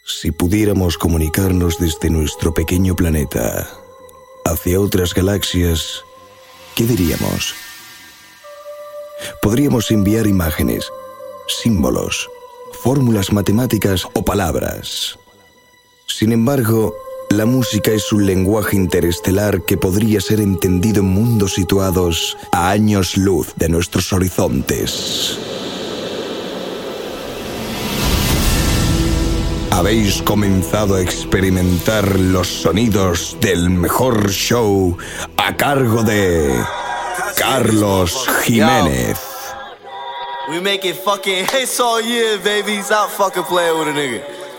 Si pudiéramos comunicarnos desde nuestro pequeño planeta hacia otras galaxias, ¿qué diríamos? Podríamos enviar imágenes, símbolos, fórmulas matemáticas o palabras. Sin embargo, la música es un lenguaje interestelar que podría ser entendido en mundos situados a años luz de nuestros horizontes. Habéis comenzado a experimentar los sonidos del mejor show a cargo de Carlos Jiménez. We make it fucking hits all year, baby. Stop fucking playing with a nigga.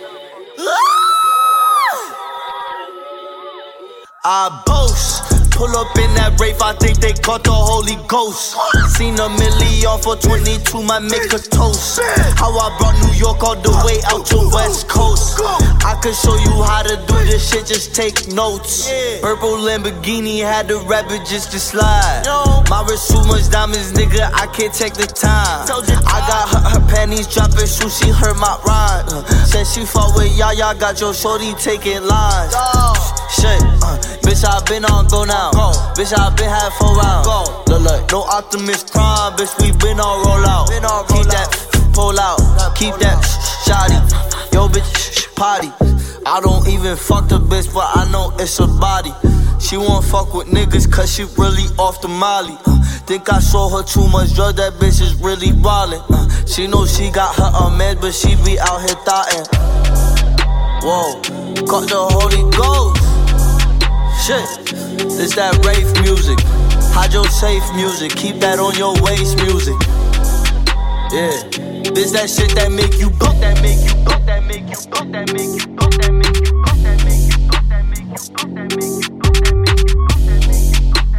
I boast. Pull up in that Wraith, I think they caught the Holy Ghost. Seen a million for 22, might make a toast. How I brought New York all the way out to West Coast. I could show you how to do this shit, just take notes. Purple Lamborghini had the rabbit just to slide. My wrist too much diamonds, nigga, I can't take the time. I got her panties dropping, sushi hurt my rhyme. Said she fought with Yaya, got your shorty taking lines. Shit, bitch, I been on go now. Bitch, I been had 4 rounds. Look, no Optimus Prime, bitch, we been on roll out. Keep that pull out, keep that shotty. Yo, bitch, potty. I don't even fuck the bitch, but I know it's a body. She won't fuck with niggas cause she really off the molly. Think I show her too much drug, that bitch is really wildin'. She know she got her a man, but she be out here thottin'. Whoa, caught the Holy Ghost. Shit, this that rave music, hydro safe music, keep that on your waist music. Yeah, this that shit that make you go, that make you go, that make you go, that make you go, that make you go, that make you go, that make you go, that make you go, that make you go, that make you go, that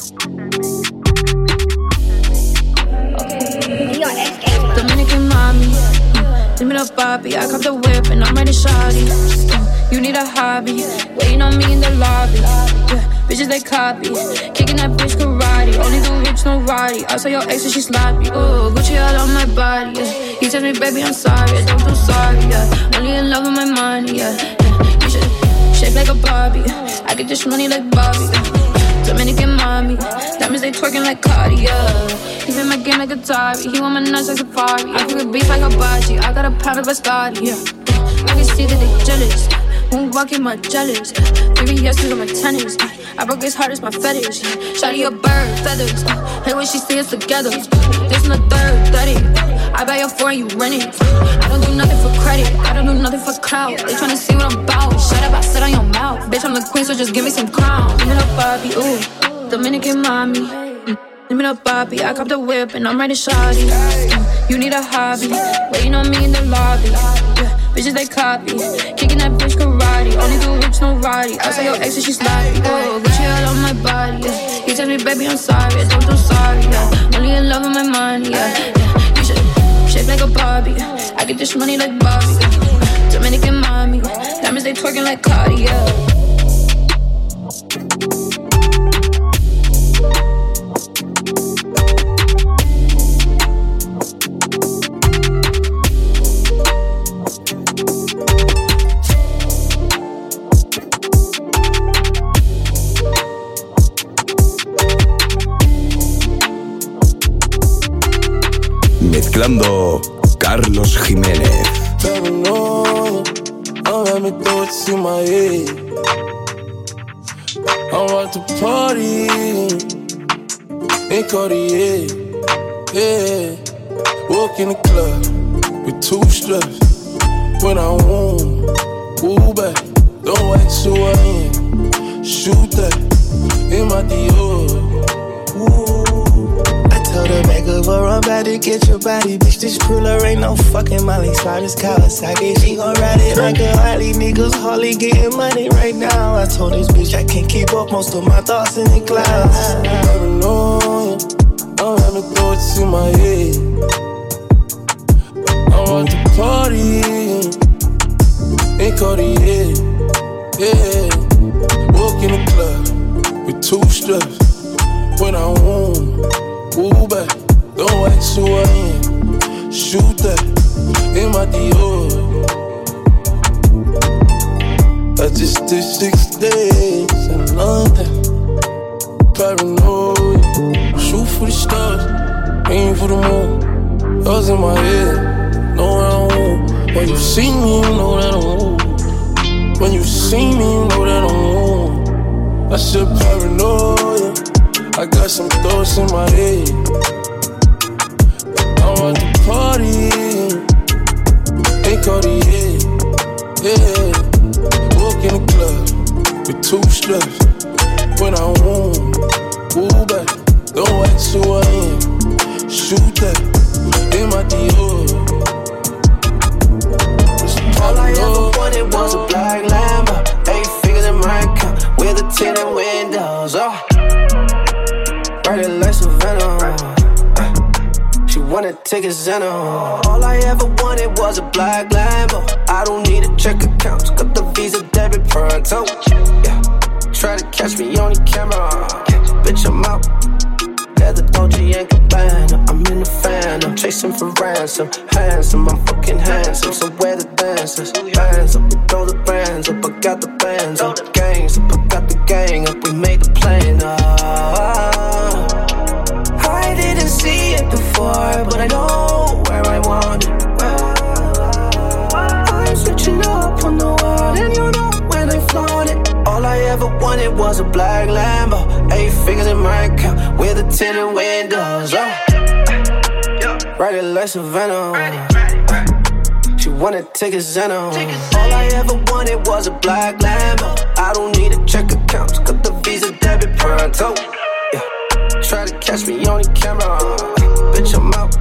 make you go, that make you go. Dominican mommy, give me the Bobby, I cop the whip and I'm ready to shawty. You need a hobby, waiting on me in the lobby. Yeah, bitches they copy, kicking that bitch karate. Only the rich, no Roddy. I saw your ex and she sloppy. Ooh, Gucci all on my body. Yeah. He tells me, baby, I'm sorry. I don't feel sorry. Yeah, only in love with my money. Yeah, you should shape like a Barbie. I get this money like Bobby. Dominican mommy, diamonds they twerking like Cardi. Yeah, he been my game like Atari. He want my nuts like Safari. I feel beef like a Baji. I got a pound of Biscotti. Yeah, I can see that they jealous. Won't walk in my jealous. 3 years on my tennis. I broke his heart, it's my fetish. Shawty a bird, feathers. Hey, when she see us together. This in the third, 30. I buy your 4 and you rent it. I don't do nothing for credit. I don't do nothing for clout. They tryna see what I'm about. Shut up, I sit on your mouth. Bitch, I'm the queen, so just give me some crown. Give me the Bobby, ooh. Dominican mommy. Give me the Bobby, I cop the whip and I'm ready to shawty. You need a hobby, waiting on me in the lobby. Yeah, bitches they copy, kicking that bitch karate. Only the rich, no Roddy. I saw your ex and she sloppy. Oh, Gucci all on my body. Yeah, he tells me, baby, I'm sorry. I don't feel sorry. Yeah, only in love with my money. Yeah, you should shape like a Barbie. I get this money like Bobby. Dominican mommy, diamonds they twerking like Cardi. Yeah. Mezclando Carlos Jiménez. Paranoia, don't let me throw it to my head. I'm about to party in Cartier, yeah. Walk in the club with 2 straps. When I want, pull back, don't act so I am. Shoot that in my Dior. Told her back up or I'm about to get your body. Bitch, this cruller ain't no fucking Molly. Slide this Kawasaki, she gon' ride it like a Harley. Niggas hardly getting money right now. I told this bitch I can't keep up, most of my thoughts in the clouds. Paranoia, don't let me throw it to my head. I'm about to party in Cartier, yeah. Walk in the club with 2 straps. When I want, pull back, don't act so I am. Shoot that in my Dior. 66 days in London. Paranoia, shoot for the stars, aim for the moon. Yours in my head, know that I won't. When you see me, you know that I won't. When you see me, you know that I won't. That shit paranoia, I got some thoughts in my head. I'm at the party, ain't Cartier, yeah. Walk in the club with 2 straps. When I won, woo back, don't ask who I am. Shoot that, in my Dior. All I ever wanted was a black Lambo, 8 figures in my account, with the tinted windows. Oh, bright like Savannah. She wanted tickets in her. All I ever wanted was a black Lambo. I don't need a check account, got the Visa debit pronto. Yeah. Try to catch me on the camera, bitch, I'm out. At the Dolce & Gabbana, I'm in the Phantom, chasing for ransom. Handsome, I'm fucking handsome, so where the dancers? Bands up, we throw the brands up, I got the bands up. Gangs up, I got the gang up, we made the plane up. I didn't see it before, but I know where I want it. I'm switching up on the world, and you know when I flaunt it. All I ever wanted was a black Lambo, 8 figures in my account, with the tinted windows. Oh, right like Savannah. She wanted tickets in her. All I ever wanted was a black Lambo. I don't need a check account, got the Visa debit pronto. Yeah. Try to catch me on the camera, bitch, I'm out.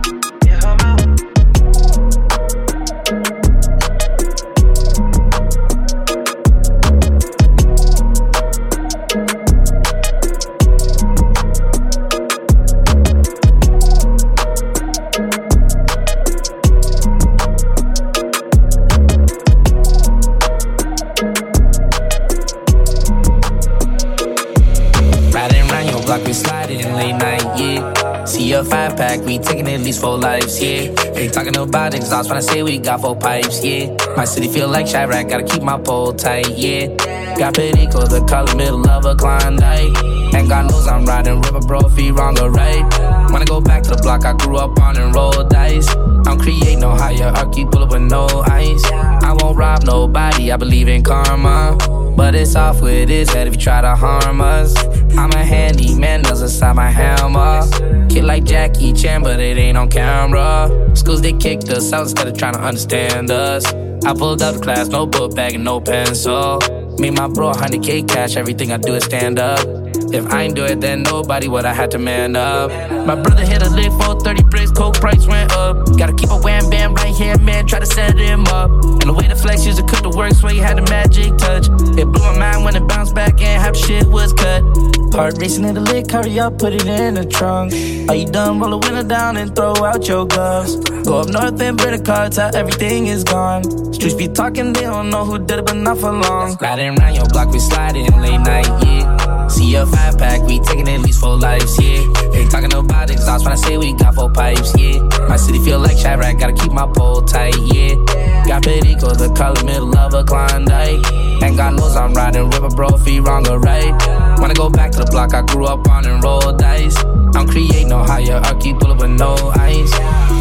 A 5-pack, we taking at least 4 lives, yeah. Ain't talking about exhaust when I say we got 4 pipes, yeah. My city feel like Chirac, gotta keep my pole tight, yeah. Got Perico, the color middle of a Klondike. And God knows I'm riding river, bro, if he wrong or right. When I go back to the block I grew up on and roll dice, I'm creating no hierarchy, pull up with no ice. I won't rob nobody, I believe in karma, but it's off with his head if you try to harm us. I'm a handyman, does inside my hammer. Kid like Jackie Chan, but it ain't on camera. Schools, they kicked us out instead of trying to understand us. I pulled out the class, no book bag and no pencil. Me and my bro, 100K cash, everything I do is stand up. If I ain't do it, then nobody would I had to man up. My brother hit a lick for 30 bricks, coke price went up. Gotta keep a wham bam right here, man, try to set him up. And the way the flex used to cook the works, where he had the magic touch. It blew my mind when it bounced back and half shit was cut. Heart racing in the lick, hurry up, put it in the trunk. Are you done? Roll the window down and throw out your gloves. Go up north and bring the car till everything is gone. Streets be talking, they don't know who did it, but not for long. Riding around your block, we sliding late night, yeah. See a 5-pack, we taking at least 4 lives, yeah. Ain't talking about exhaust when I say we got 4 pipes, yeah. My city feel like Chirac, gotta keep my pole tight, yeah. Got Perico, the color middle of a Klondike. And God knows I'm riding river, bro, if he wrong or right. When I go back to the block I grew up on and roll dice, I'm creating no hierarchy, pull up with no ice.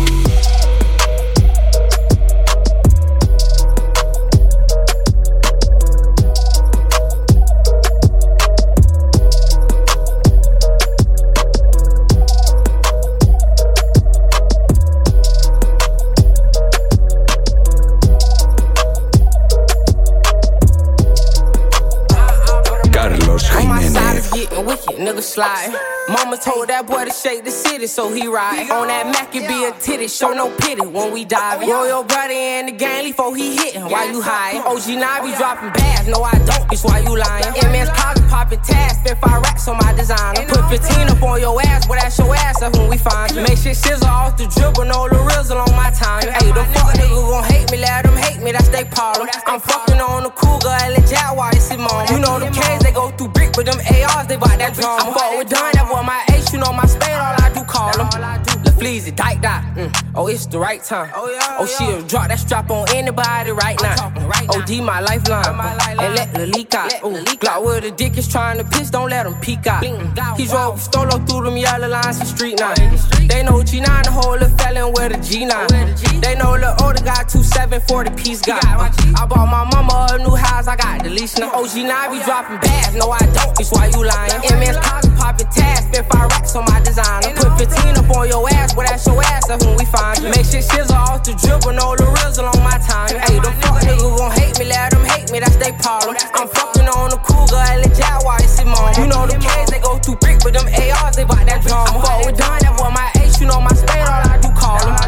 Nigga slide. Mama told that boy to shake the city, so he ride. On that Mac, it be a titty, show no pity when we dive. Roll your brother in the game before he hittin', why you hiding? OG Navi dropping bags, no I don't, bitch, why you lying? MS College popping tags, spent 5 racks on my designer. Put 15 up on your ass, but that's your ass up when we find you. Make shit sizzle off the dribble, no the rizzle on my time. Hey, the fuck nigga gon' hate me, let them hate me, that's they problem. I'm fucking on the Cougar, LA Jaguar, it's his mom. You know them K's, they go through brick, but them ARs, they bout that drum. I fuck with Don, that boy my ace, you know my spade, all I do call him. La Fleazy, crazy, dyke dot. Oh, it's the right time. Oh, she'll drop that strap on anybody right now. OD my lifeline, and let the leak out. Glock where the dick is trying to piss, don't let him peek out. He drove Stolo through them yellow lines for street now. They know G9 the whole of felon with a G9. They know the older guy 2740 piece guy. I bought my mama a new house, I got the lease now. OG9 be dropping bags, no I don't, that's why you lying. MS Cosby popping tags, spent 5 racks on my designer. Put 15 up on your ass, but that's your ass, that's when we find you. Make shit shizzle off the dribble, know the rizzle on my time. Hey, them fuck niggas gon' hate me, let them hate me, that's they problem. I'm fucking on the Cougar and the Jaguar, it's mom. You know them K's, they go through brick, but them ARs, they bout that drama. I fuck with Don, that boy my ace, you know my spade, all I do call him.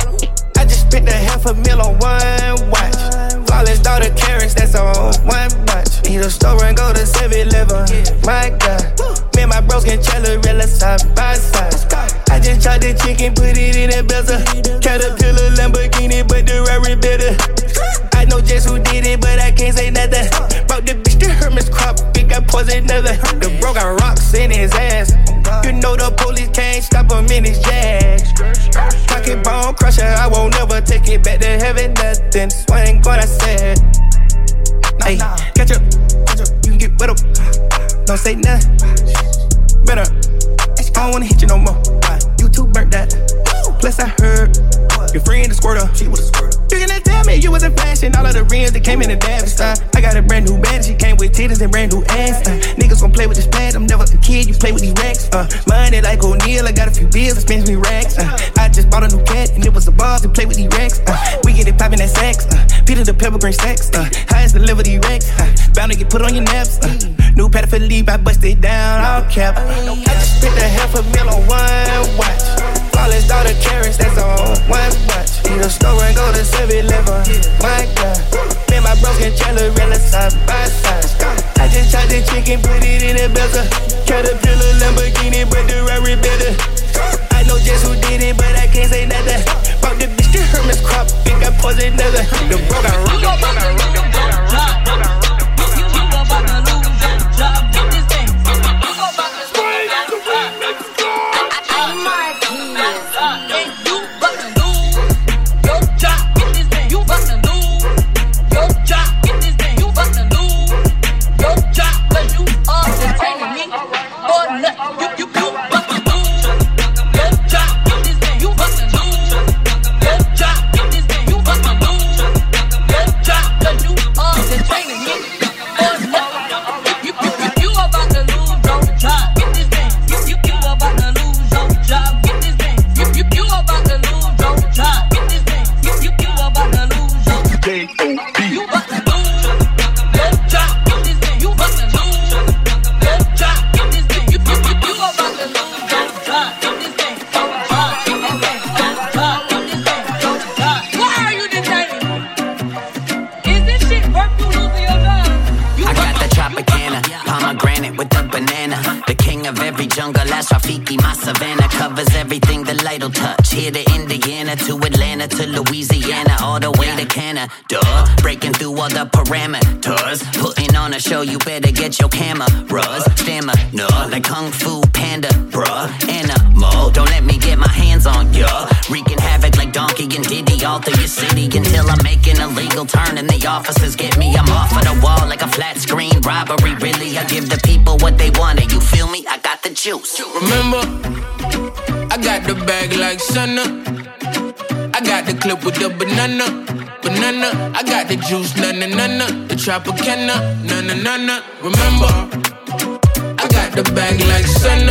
I just spent $500,000 on one watch. Flawless daughter carrots, that's on one bunch. Need a store and go to 7-Eleven. My God, me and my bros can Challerella side by side. I just chopped the chicken, put it in a bezel. Caterpillar, Lamborghini, but the Rari better. I know just who did it, but I can't say nothing. Brought the bitch to Hermes crop, big got poison another. The bro got rocks in his ass. You know the police can't stop him in his jazz. Pocket bone crusher, I won't never take it back to heaven. Nothing swing what I said. Hey, catch up, you can get with up. Don't say nothing. Better, I don't wanna hit you no more. You too burnt that. Plus I heard your friend the squirter. She was a squirter. You gonna tell me you wasn't flashing all of the rims that came in the Davis style. I got a brand new bed, she came with titties and brand new ass. Niggas gon' play with this pad, I'm never a kid, you play with these racks. Money like O'Neal, I got a few bills, I spend me racks. I just bought a new cat and it was a boss to play with these racks. We get it poppin' that sax, Peter the pepper green stacks. Highest deliver these racks, bound to get put on your naps. New pattern for Leap, I bust it down, all cap. I just spent $500,000 on one watch. Flawless daughter carrots, that's on one watch. Need a store and go to 7-Eleven. My God, me and my bros can Challerella side by side. I just chopped the chicken, put it in a bezel. Caterpillar, Lamborghini, but the Rari better. I know just who did it, but I can't say nothing. Brought the bitch to Hermes crop, big got poison another. The bro got rock. You about to lose your job, get this thing. You about to spray the remix. Rafiki, my savannah covers everything the light'll touch. Here to Indiana, to Atlanta, to Louisiana, all the way to Canada. Breaking through all the parameters, putting on a show, you better get your cameras. Stamina, like Kung Fu Panda, bruh. Animal, don't let me get my hands on ya. Wreaking havoc like Donkey and Diddy all through your city until I'm making a legal turn and the officers get me. I'm off of the wall like a flat screen robbery, really. I give the people what they wanted, you feel me? I got the juice. Remember, I got the bag like Senna. I got the clip with the banana. I got the juice, na-na-na-na. The Tropicana, na-na-na-na. Remember, I got the bag like Senna.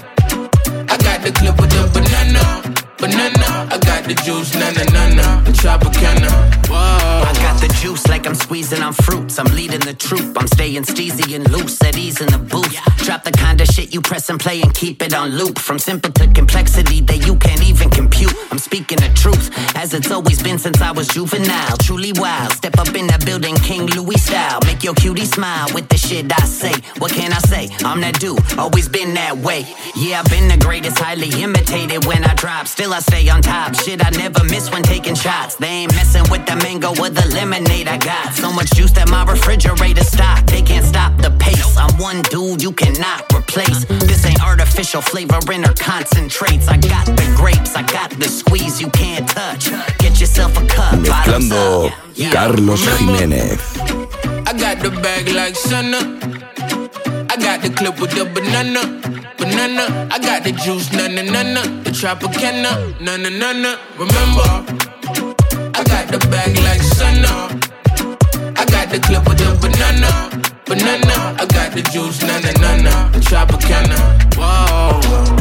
I got the clip with the banana. I got the juice, na-na-na-na. The Tropicana. Whoa. I got the juice like I'm squeezing on fruits. I'm leading the troop. I'm staying steezy and loose at ease in the booth. Drop the kind of shit you press and play and keep it on loop. From simple to complexity that you can't even compute. I'm speaking the truth, as it's always been since I was juvenile. Truly wild, step up in that building, King Louis style. Make your cutie smile with the shit I say. What can I say? I'm that dude, always been that way. Yeah, I've been the greatest, highly imitated when I drop. Still I stay on top, shit I never miss when taking shots. They ain't messing with the mango or the lemonade I got. So much juice that my refrigerator stock. They can't stop the pace, I'm one dude you cannot replace. place. This ain't artificial flavoring or concentrates. I got the grapes, I got the squeeze you can't touch. Get yourself a cup. Mezclando Carlos Jiménez. I got the bag like Santa. I got the clip with the banana. I got the juice, na. The Tropicana, na. Remember, I got the bag like Santa. I got the clip with the banana. I got the juice, na. The Tropicana, whoa.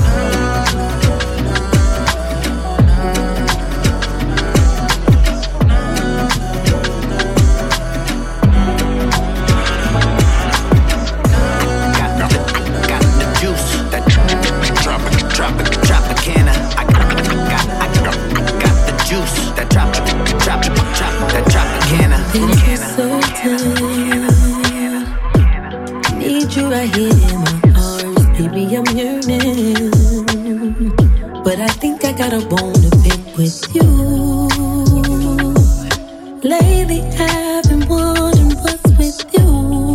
Need you right here in my arms, baby, I'm yearning. But I think I got a bone to pick with you. Lately I've been wondering what's with you.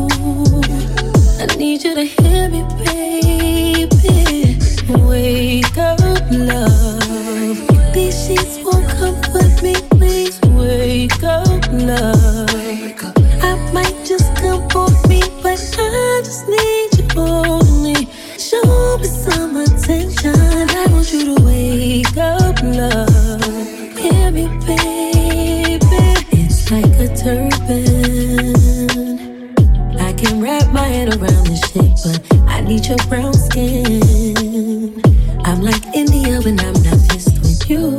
I need you to hear me, baby. Wake up, love. These sheets won't comfort me, please. Wake up, love. I might just come for me, but I just need you holding me. Show me some attention. I want you to wake up, love. Hear me, baby. It's like a turban. I can wrap my head around this shit, but I need your brown skin. I'm like India when I'm not pissed with you.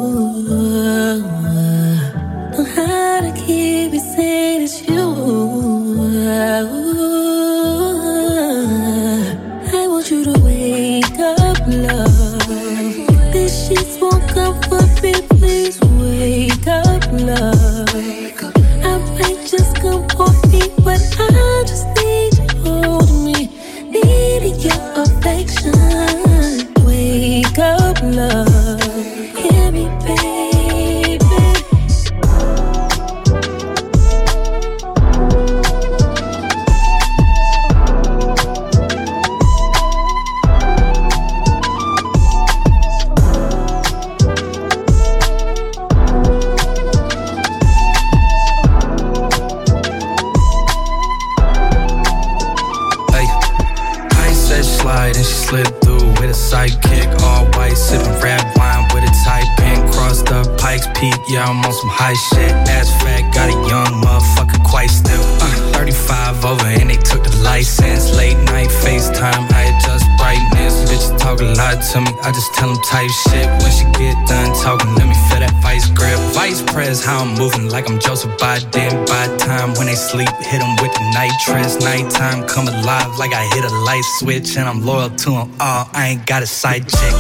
Know how to keep it saying it's you. I want you to wake up, love. These sheets won't comfort me, please. Wake up, love. I might just come for me, but I just need you holding me. Needing your affection. Wake up, love. Hear me, baby. And she slid through with a sidekick, all white, sipping red wine with a tight pink. Crossed up Pikes Peak, yeah, I'm on some high shit. Ass fat, got a young motherfucker quite still. 35 over and they took the license. Late night FaceTime, I adjust brightness. Bitches talk a lot to me, I just tell them type shit. When she get done talking, let me feel that vice grip. Vice press, how I'm moving like I'm Joseph Biden. By time when they sleep, hit them with the nitrous. Nighttime come alive like I hit a light switch. And I'm loyal to them all, I ain't got a side chick.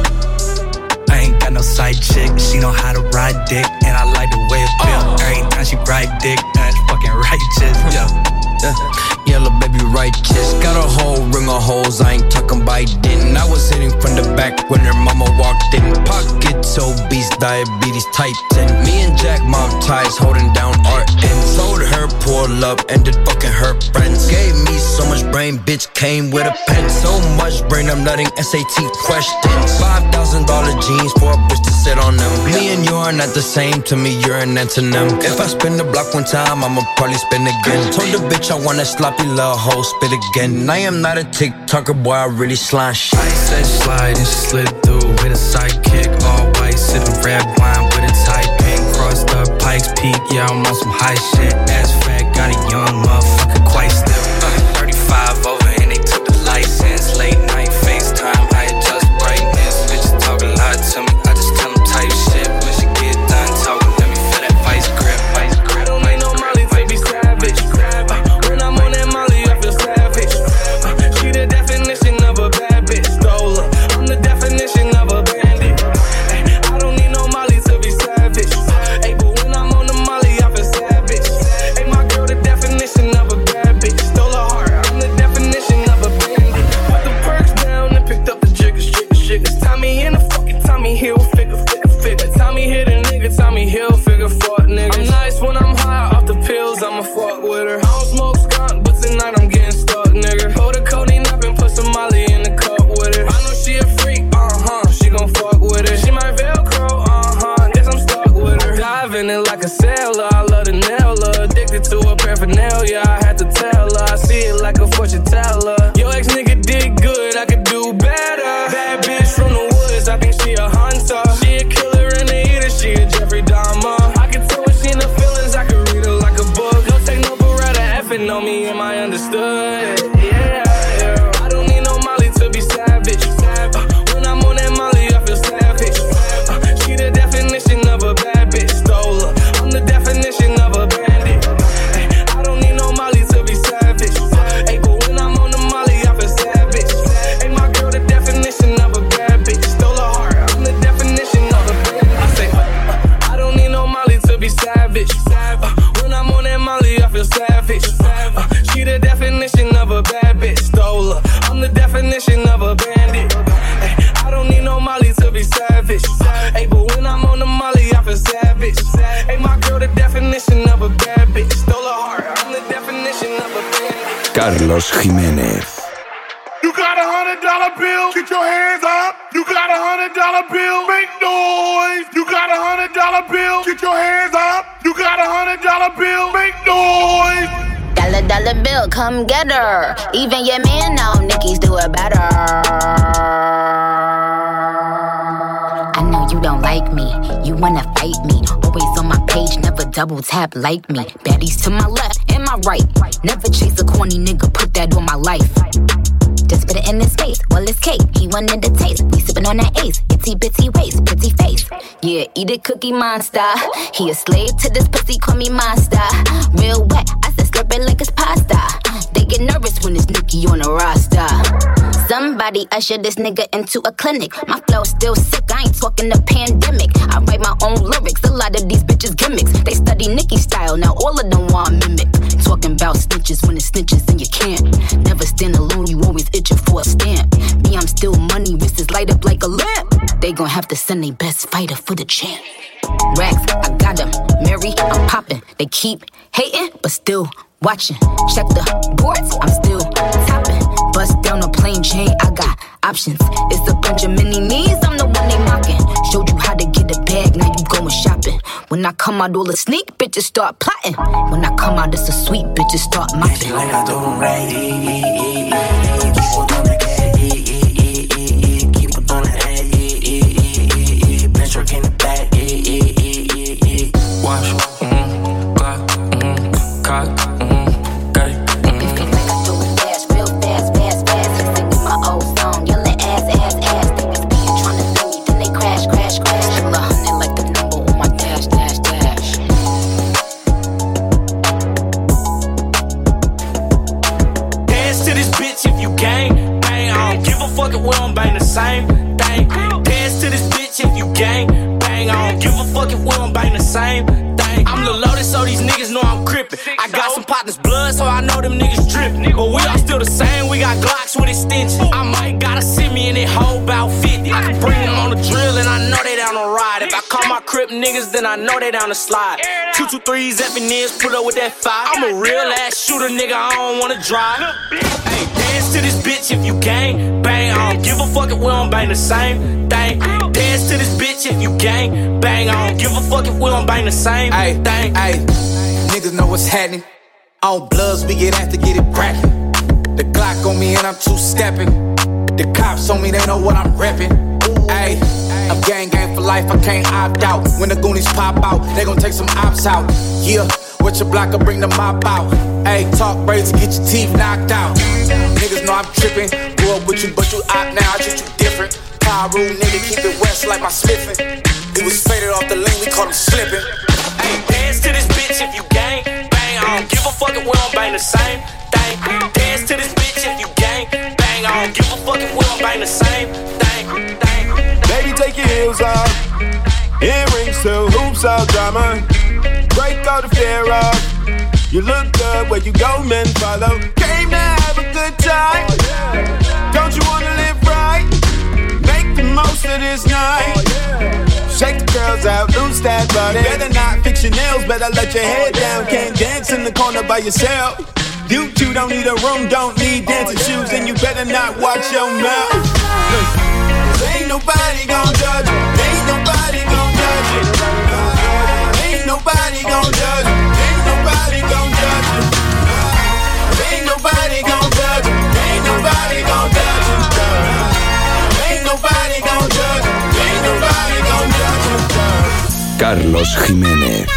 I ain't got no side chick, she know how to ride dick. And I like the way it feel, every time she ride dick. That's fucking righteous, yeah. Yellow baby righteous. Got a whole ring of holes, I ain't talking Biden. I was hitting from the back when her mama walked in. Pockets obese, diabetes type 10. Me and Jack mouth ties, holding down RN. Told her pull up, ended fucking her friends. Gave me so much brain, bitch came with a pen. So much brain, I'm letting SAT questions. $5,000 jeans for a bitch to sit on them. Me and you are not the same, to me you're an antonym. If I spin the block one time, I'ma probably spin again. Told the bitch I want a sloppy little hoe, spit again. I am not a TikToker, boy, I really slime shit. I said slide and she slid through with a sidekick, all white, sipping red wine with a tight pink. Crossed up Pikes Peak, yeah, I'm on some high shit. Ass fat, got a young motherfucker quite still. 35 over and they took the license. Late night FaceTime, I adjust brightness. Bitches talk a lot to me, I just tell them type shit. When she get done talking, let me feel that vice grip. I don't need no Molly to be savage. When I'm on that Molly, I feel savage. She the definition of a bad bitch. Stole her, I'm the definition of a bandit. I don't need no Molly to be savage. Hey, but when I'm on the Molly, I feel savage. Hey, my girl, the definition of a bad bitch. Stole her heart, I'm the definition her, I love to nail her. Addicted to her paraphernalia, I had to tell her. I see it like a fortune teller. Your ex nigga did good, I could do better. Bad bitch from the woods, I think she a hunter. She a killer and a eater, she a Jeffrey Dahmer. I can tell when she in the feelings, I can read her like a book. Don't take no Beretta, effing on me, am I understood? Yeah. I don't need no Molly to be savage. When I'm on that Molly, I feel savage. She the definition of a bad bitch, stole her. I'm the definition of a bandit. I don't need no Molly to be savage. But when I'm on the Molly, I feel savage. My girl, the definition of a bad bitch, stole her heart. I'm the definition of a bandit. I say, I don't need no Molly to be savage. When I'm on that Molly, I feel savage. She the definition of a bad bitch, stole her. I'm the definition of a bandit. I don't need no Molly to be savage. But when I'm on the Molly, I feel savage. My girl, the definition of a bad bitch, stole her heart. I'm the definition of a bandit. Carlos Jiménez. You got $100 bill, get your hands up. You got $100 bill, make noise. You got $100 bill, get your hands up. You got $100 bill, make noise. Dollar bill, come get her. Even your man know Nicki's do it better. I know you don't like me, you wanna fight me. Always on my page, never double tap like me. Baddies to my left and my right. Never chase a corny nigga, put that on my life. Just put it in his face, well it's cake. He wanted the taste, we sippin' on that ace. Itty bitty waist, pretty face. Yeah, eat it cookie monster. He a slave to this pussy, call me monster. Real wet, I said slurp it like it's pasta. They get nervous when it's Nicki on the roster. Somebody usher this nigga into a clinic. My flow still sick, I ain't talking the pandemic. I write my own lyrics, a lot of these bitches gimmicks. They study Nicki style, now all of them want mimic. Talking about snitches when it's snitches and you can't. Never stand alone, you always itching for a stamp. Me, I'm still money, wrists light up like a lamp. They gon' have to send their best fighter for the champ. Racks, I got them. Mary, I'm popping. They keep hating, but still watching. Check the boards, I'm still topping. Bust down a plain chain, I got options. It's a bunch of mini me's, I'm the one they mocking. Showed you how to get a bag, now you going shopping. When I come out, all the sneak bitches start plotting. When I come out, it's a sweet bitches start mopping. Like I do right, keep it on the head, bench work in the back, wash, clock, cock, got it. We don't bang the same thing. Dance to this bitch if you gang bang. I don't give a fuck if we don't bang the same thing. I'm Lil Loaded, so these niggas know I'm crippin'. I got some partners' blood, so I know them niggas drippin'. But we all still the same, we got Glocks with extensions. I might gotta see me in that whole bout 50. I can bring them on the drill, and I know they down to ride. If I call my crip niggas, then I know they down to slide. 223s, FNNs, put up with that fire. I'm a real ass shooter, nigga, I don't wanna drive. Hey, dance to this bitch if you gang bang. I don't give a fuck if we don't bang the same thing. Dance to this bitch if you gang bang. I don't give a fuck if we don't bang the same thing. Ay, niggas know what's happening. On Bloods, we get after get it crackin'. The Glock on me and I'm two-stepping. The cops on me, they know what I'm reppin'. Ay, I'm gang for life, I can't opt out. When the Goonies pop out, they gon' take some ops out. Yeah, with your blocker, bring the mop out. Ay, talk braids and get your teeth knocked out. Niggas know I'm trippin'. Grew up with you, but you out now, I treat you different. Power rule, nigga, keep it west like my slippin'. He was faded off the lane, we caught him slippin'. Ay, dance to this bitch if you gang bang. I don't give a fuck if we don't bang the same thing. Dance to this bitch if you gang bang. I don't give a fuck if we don't bang the same thing. Baby, take your heels off. Earrings to hoops all drama. Break all the fear off. You look good where you go, men follow. Came to have a good time. Don't you wanna live right? Make the most of this night. Shake the girls out, lose that body. Better not fix your nails, better let your head down. Can't dance in the corner by yourself. You two don't need a room, don't need dancing shoes, and you better not watch your mouth. Cause ain't nobody gon' judge you. Ain't nobody gon' judge you. Ain't Ain't nobody gon' judge you. Ain't nobody gon' judge you. Ain't nobody gon' judge you. Ain't nobody gon' judge you. Ain't nobody gon' judge you. Ain't nobody gon' judge you. Carlos Jiménez.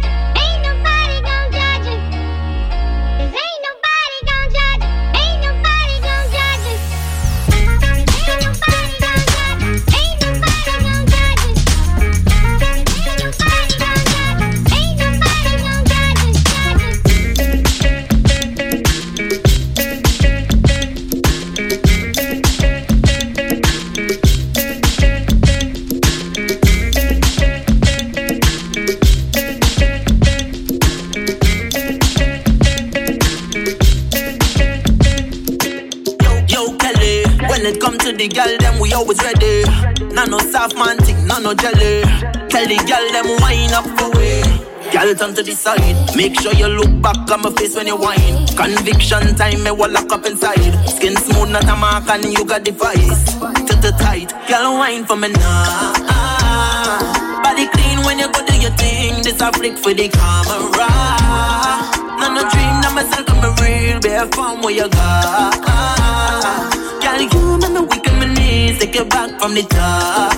The girl them we always ready. No soft man thing, no jelly. Tell the girl them wine up for way. Girl turn to the side. Make sure you look back on my face when you whine. Conviction time, me will lock up inside. Skin smooth, not a mark, and you got the vice. Tight, girl wine for me now. Body clean when you go do your thing. This a flick for the camera. No dream, no myself, I'm a real bare form where you got. Girl, you make me weak on my knees. Take it back from the top.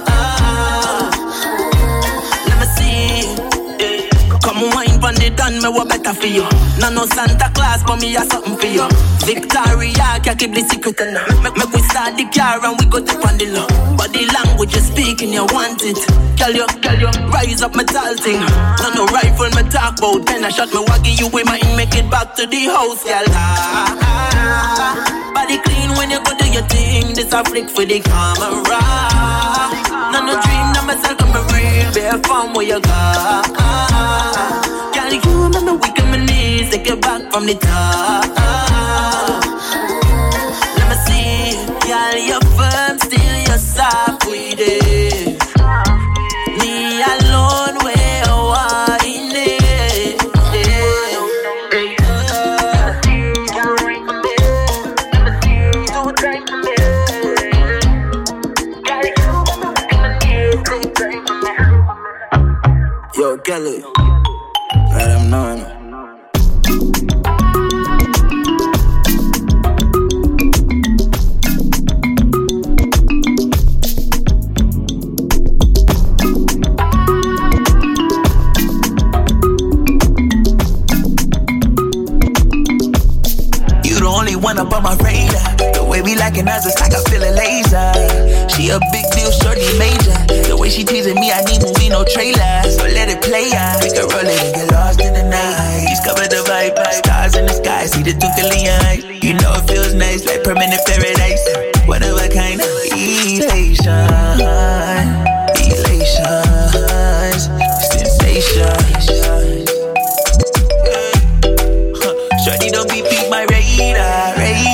Let me see. Come wine pon the done, me what better for you. No Santa Claus, but me have something for you. Victoria, can't keep the secret and make we start the car and we go to on the low. But the language you speaking, you want it. Girl, you rise up my tall thing. No rifle, me talk about. Then I shot me waggy, you we might make it back to the house, girl. Body clean when you go do your thing. This a flick for the camera. No dream, no myself, I'm a real bare form where you got. Girl, you make me weak on my knees. Take it back from the top. Let me see. Girl, you're firm, still you're soft with it. Me alone where you are in it. Yo, Kelly, let him know. One up on my radar. The way we lacking us, it's like I feel a laser. She a big deal, shorty major. The way she teasing me, I need movie, no trailer. So let it play out. We can roll it and get lost in the night. Discover the vibe, stars in the sky, see the twinkling eyes. You know it feels nice, like permanent paradise. Whatever kind of elation, sensation. Shorty don't be peep my radar.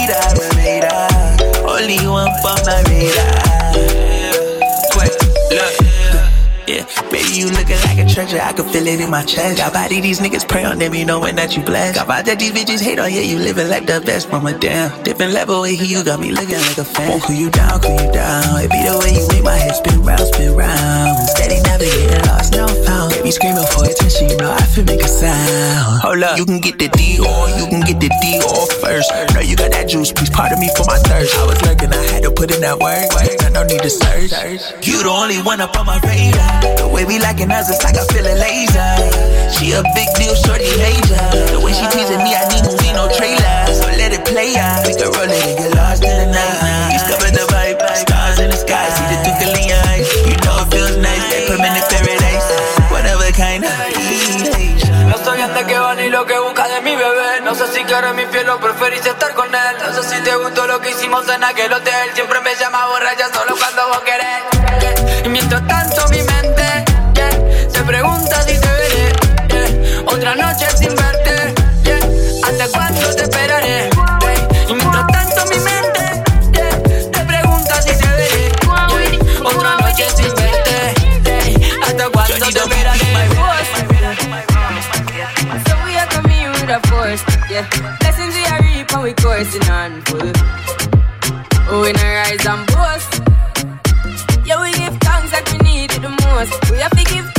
Only one for my radar. Quick, look. Yeah, baby, you looking like a treasure. I can feel it in my chest. Got body, these niggas pray on them, you knowing that you blessed. Got about that these bitches hate on, yeah, you living like the best, mama, damn. Different level way here, you got me looking like a fan. Won't cool you down. It be the way you make my head spin round. Steady, never getting lost, no found. Baby screaming for attention, you know I feel make a sound. Hold up, you can get the D or you can get the D off first. Know you got that juice, please pardon me for my thirst. I was lurking, I had to put in that work. No need to search. You the only one up on my radar. The way we lacking us, it's like I feel a laser. She a big deal, shorty major. The way she teasing me, I need movie, no trailer. So let it play out. We can roll it and get lost in the night. Discover the vibe, stars in the sky, see the twinkling eyes. You know it feels nice, like permanent paradise. Whatever kind of elation. No soy ande que va ni lo que busca de mi bebé. No sé si quieres mi fiel o preferís estar con él. No sé si te gustó lo que hicimos en aquel hotel. Siempre me llama borracha solo cuando vos querés. Y mientras tanto mi mente se pregunta si te veré. Otra noche sin verte. ¿Hasta cuándo te esperaré? Y mientras tanto mi mente te pregunta si te veré. Otra noche sin verte. ¿Hasta cuándo te esperaré? So we are coming with a force, yeah. Blessings we are reap and we coursing on full. Oh, we no rise and boast. Yeah, we give thanks like we need it the most. We have to give